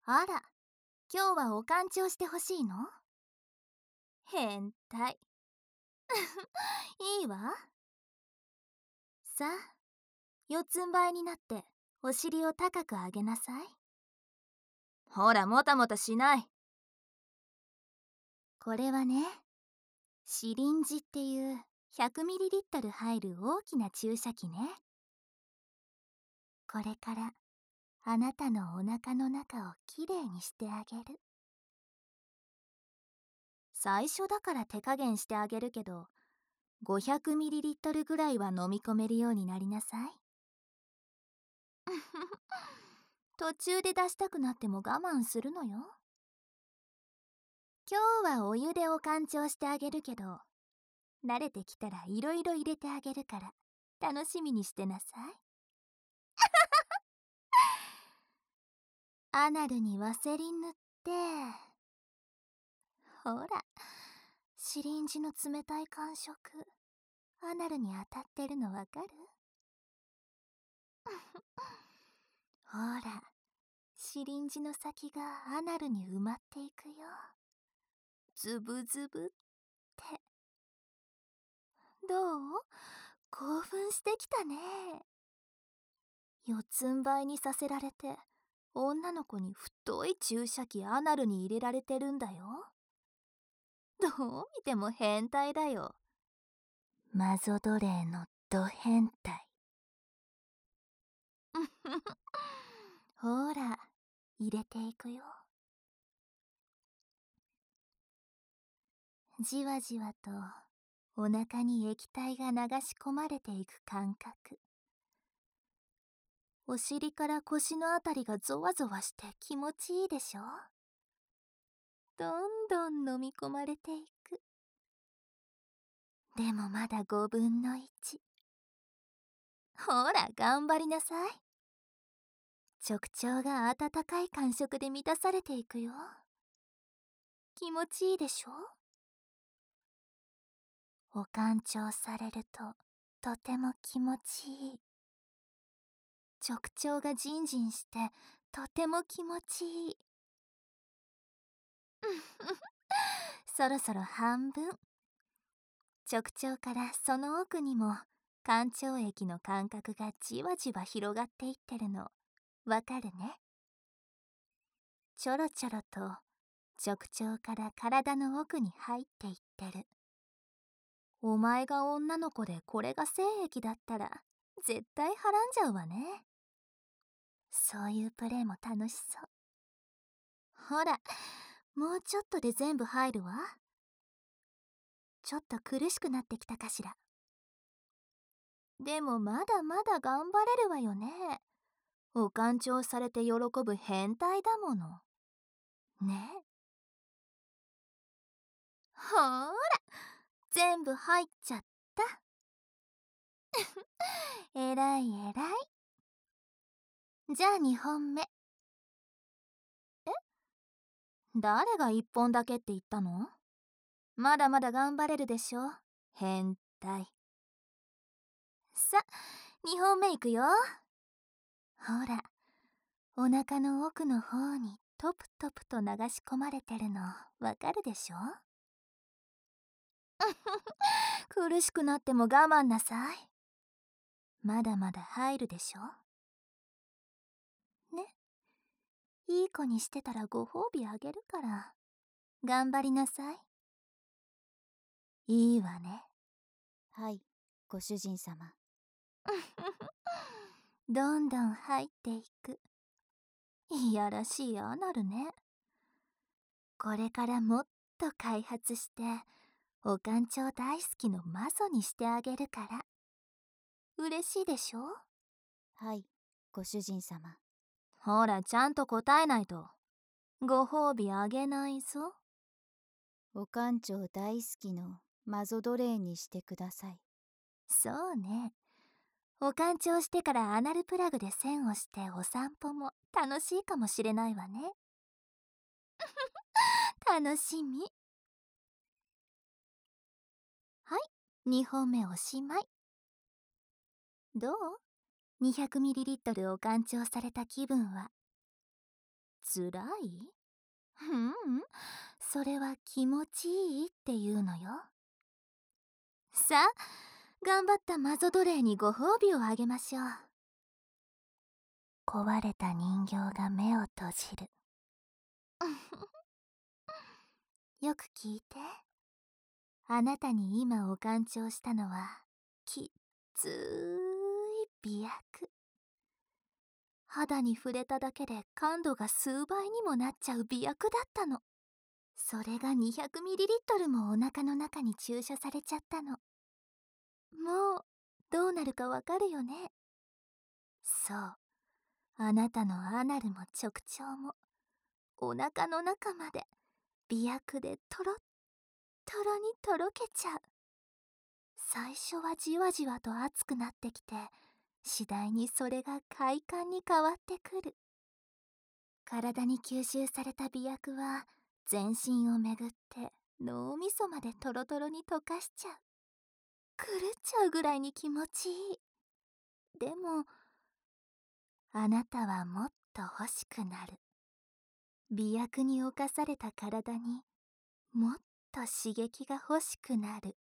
あら、今日はお勘定してほしいの？変態。いいわ。さあ、四つん這いになってお尻を高く上げなさい。ほら、もたもたしない。これはね、シリンジっていう100ml入る大きな注射器ね。これからあなたのお腹の中をきれいにしてあげる。最初だから手加減してあげるけど、500mlぐらいは飲み込めるようになりなさい。途中で出したくなっても我慢するのよ。今日はお湯でお勘定してあげるけど、慣れてきたらいろいろ入れてあげるから楽しみにしてなさい。アナルにワセリン塗って、ほら、シリンジの冷たい感触、アナルに当たってるのわかる？ほら、シリンジの先がアナルに埋まっていくよ。ズブズブって。どう？興奮してきたね。四つん這いにさせられて、女の子に太い注射器アナルに入れられてるんだよ。どう見ても変態だよ。マゾ奴隷のド変態。ほら、入れていくよ。じわじわとお腹に液体が流し込まれていく感覚。お尻から腰のあたりがゾワゾワして気持ちいいでしょ？どんどん飲み込まれていく。でもまだ1/5。ほら、頑張りなさい。直腸が温かい感触で満たされていくよ。気持ちいいでしょ？お勘定されるととても気持ちいい。直腸がジンジンしてとても気持ちいい。そろそろ半分。直腸からその奥にも肝腸液の感覚がじわじわ広がっていってるのわかるね。ちょろちょろと直腸から体の奥に入っていってる。お前が女の子でこれが精液だったら絶対はらんじゃうわね。そういうプレイも楽しそう。ほら、もうちょっとで全部入るわ。ちょっと苦しくなってきたかしら。でもまだまだ頑張れるわよね。お勘定されて喜ぶ変態だもの。ね。ほーら、全部入っちゃった。えらいえらい。じゃあ2本目。誰が1本だけって言ったの？まだまだ頑張れるでしょ、変態。さ、2本目いくよ。ほら、お腹の奥の方にトプトプと流し込まれてるのわかるでしょ？苦しくなっても我慢なさい。まだまだ入るでしょ？ね。いい子にしてたらご褒美あげるから。頑張りなさい。いいわね。 はい、ご主人様。 どんどん入っていく。いやらしいアナルね。これからもっと開発してお勘定大好きのマゾにしてあげるから。嬉しいでしょ？ はい、ご主人様。 ほら、ちゃんと答えないとご褒美あげないぞ。 お勘定大好きのマゾ奴隷にしてください。 そうね。お勘定してからアナルプラグで線をしてお散歩も楽しいかもしれないわね。楽しみ。はい、2本目おしまい。どう？ 200ml お勘定された気分は。 つらい？それは気持ちいいっていうのよ。さあ、頑張ったマゾ奴隷にご褒美をあげましょう。壊れた人形が目を閉じる。よく聞いて。あなたに今お干潮したのはきっつい美薬。肌に触れただけで感度が数倍にもなっちゃう美薬だったの。それが 200ml もお腹の中に注射されちゃったの。もうどうなるかわかるよね。そう、あなたのアナルも直腸もお腹の中まで美薬でトロットロにとろけちゃう。最初はじわじわと熱くなってきて、次第にそれが快感に変わってくる。体に吸収された美薬は全身をめぐって脳みそまでトロトロに溶かしちゃう。狂っちゃうぐらいに気持ちいい。でもあなたはもっと欲しくなる。美薬に侵された体にもっと刺激が欲しくなる。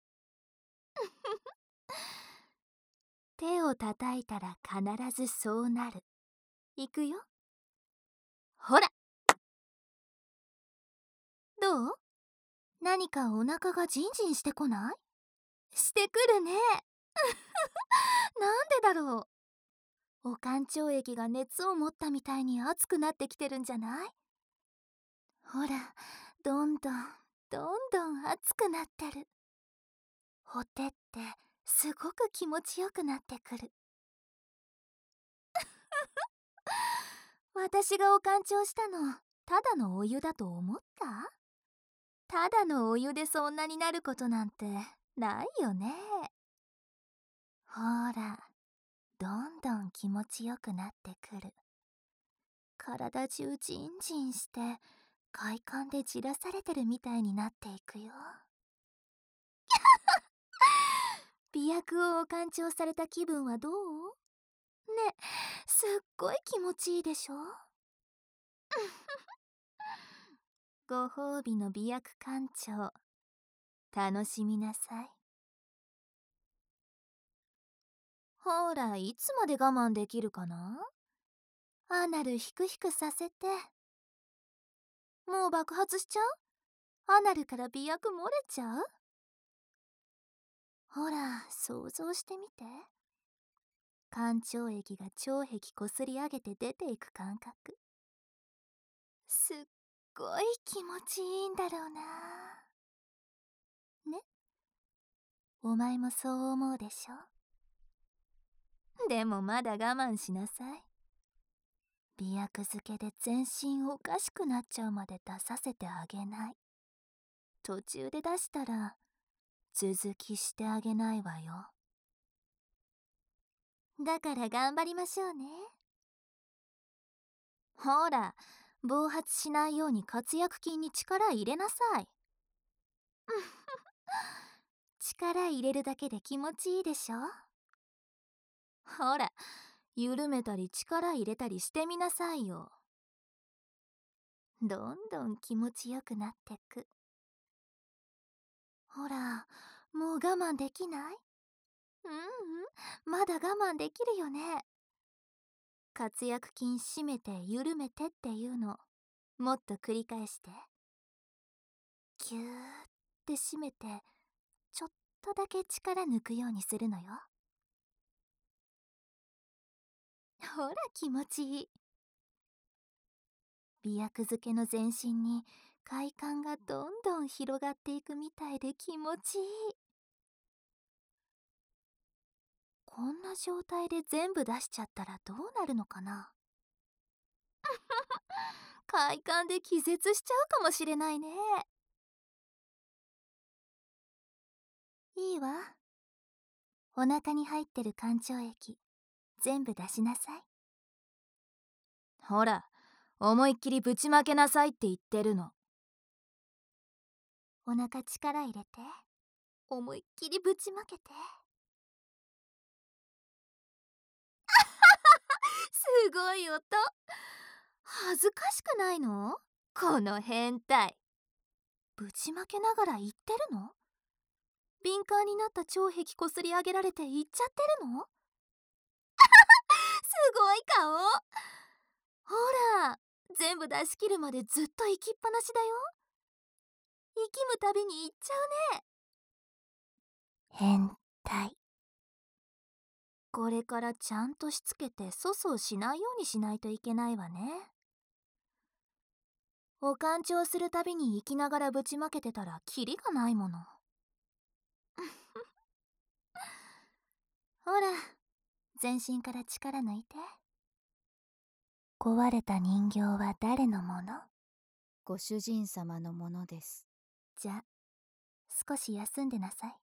手を叩いたら必ずそうなる。いくよ。ほら、どう？何かお腹がジンジンしてこない？してくるね。なんでだろう。お干潮液が熱を持ったみたいに熱くなってきてるんじゃない？ほら、どんどん熱くなってる。ほてってすごく気持ちよくなってくる。私がお干潮したのただのお湯だと思った？ただのお湯でそんなになることなんてないよね。ほら、どんどん気持ちよくなってくる。体中ジンジンして快感でじらされてるみたいになっていくよ。美薬をお干潮された気分はどう？ね、すっごい気持ちいいでしょ？ご褒美の美薬干潮、楽しみなさい。ほら、いつまで我慢できるかな？アナルヒクヒクさせて。もう爆発しちゃう？アナルから美薬漏れちゃう？ほら、想像してみて。干潮液が腸壁こすり上げて出ていく感覚。すっごい気持ちいいんだろうな。ね？お前もそう思うでしょ？でもまだ我慢しなさい。美薬漬けで全身おかしくなっちゃうまで出させてあげない。途中で出したら続きしてあげないわよ。だから頑張りましょうね。ほら、暴発しないように活躍筋に力入れなさい。力入れるだけで気持ちいいでしょ？ほら、緩めたり力入れたりしてみなさいよ。どんどん気持ちよくなってく。ほら、もう我慢できない？まだ我慢できるよね。活躍筋締めて緩めてっていうのもっと繰り返して。ぎゅーって締めてちょっとだけ力抜くようにするのよ。ほら気持ちいい。美薬漬けの全身に快感がどんどん広がっていくみたいで気持ちいい。こんな状態で全部出しちゃったらどうなるのかな？快感で気絶しちゃうかもしれないね。いいわ。お腹に入ってる干潮液全部出しなさい。ほら、思いっきりぶちまけなさいって言ってるの。お腹力入れて思いっきりぶちまけて。すごい音。 恥ずかしくないの？この変態。ぶちまけながら言ってるの？敏感になった腸壁こすり上げられて言っちゃってるの？すごい顔。ほら、全部出し切るまでずっと行きっぱなしだよ。息むたびに言っちゃうね。変態。これからちゃんとしつけて粗相しないようにしないといけないわね。お勘定するたびに生きながらぶちまけてたらキリがないもの。ほら、全身から力抜いて。壊れた人形は誰のもの？ ご主人様のものです。 じゃ、少し休んでなさい。